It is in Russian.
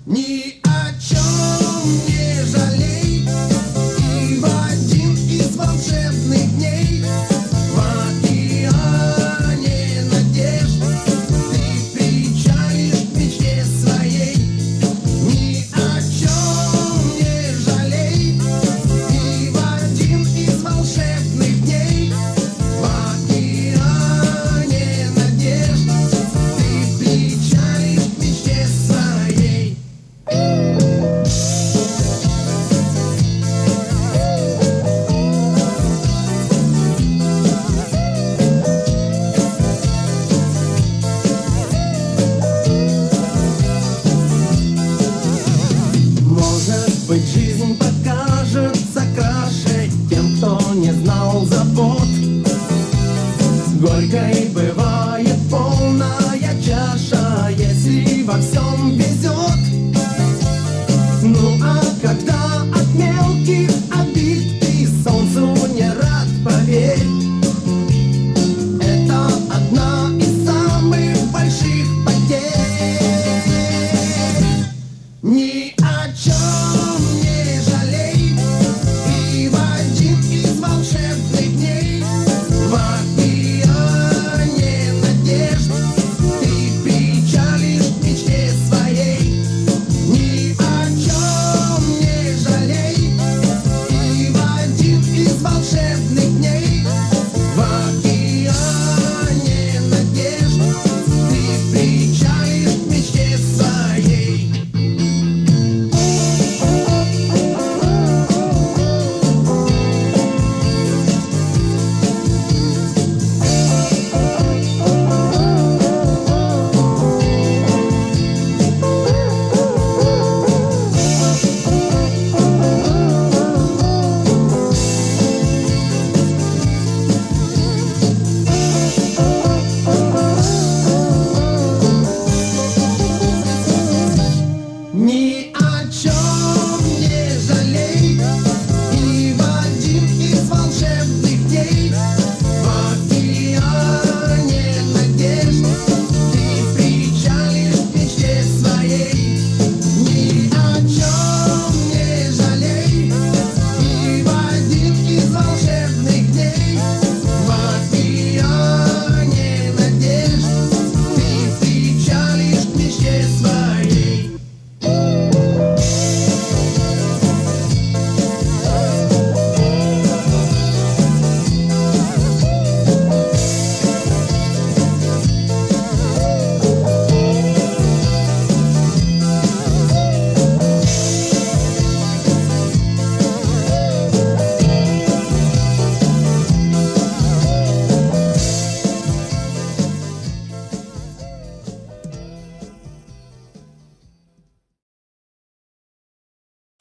Ни о чем не жалей, и в один из волшебных дней в океане надежд ты причалишь к мечте своей. Ни о чем не жалей, и в один из волшебных дней в океане надежд ты причалишь к мечте своей. Может быть, жизнь покажется краше тем, кто не знал забот. Горькой бывает полная чаша, если во всем везет. Ну а когда от мелких обид ты солнцу не рад, поверь, это одна из самых больших потерь. Ни о чем не жалей, и в один из волшебных дней в океане надежд ты причалишь к мечте своей. Ни о чем не жалей, и в один из волшебных дней в океане надежд ты причалишь к мечте своей. Ни